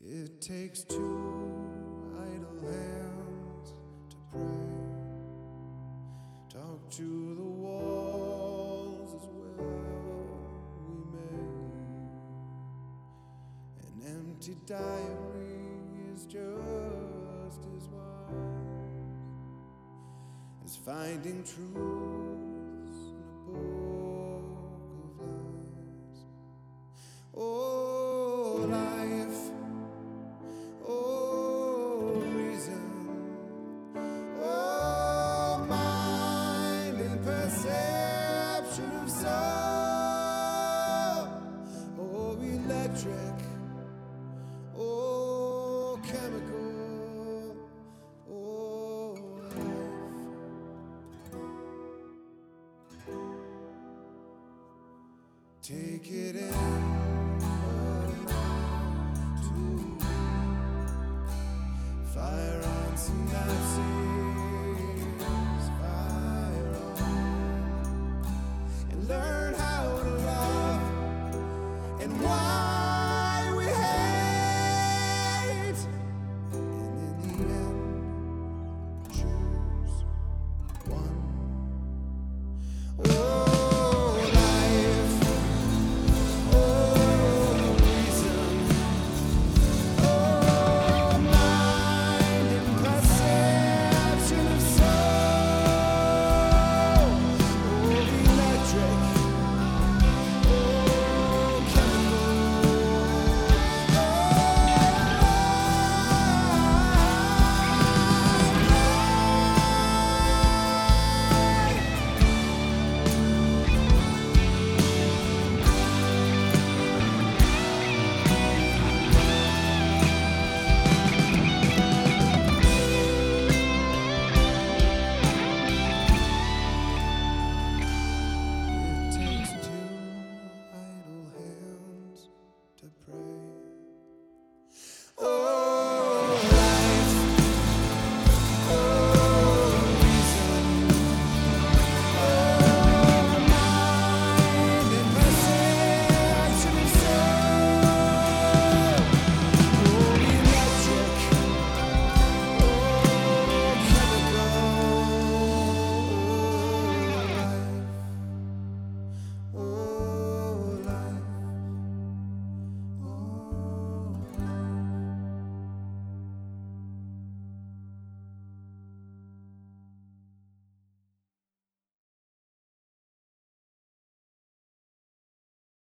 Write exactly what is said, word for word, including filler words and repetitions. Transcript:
It takes two idle hands to pray. Talk to the walls as well we may. An empty diary is just as wise as finding truths in a book of lies. Oh, life. Oh, reason. Oh, mind and perception of soul. Oh, electric. Oh, chemical. Oh, life. Take it in. Fire on some Nazis, fire on, and learn how to love and why.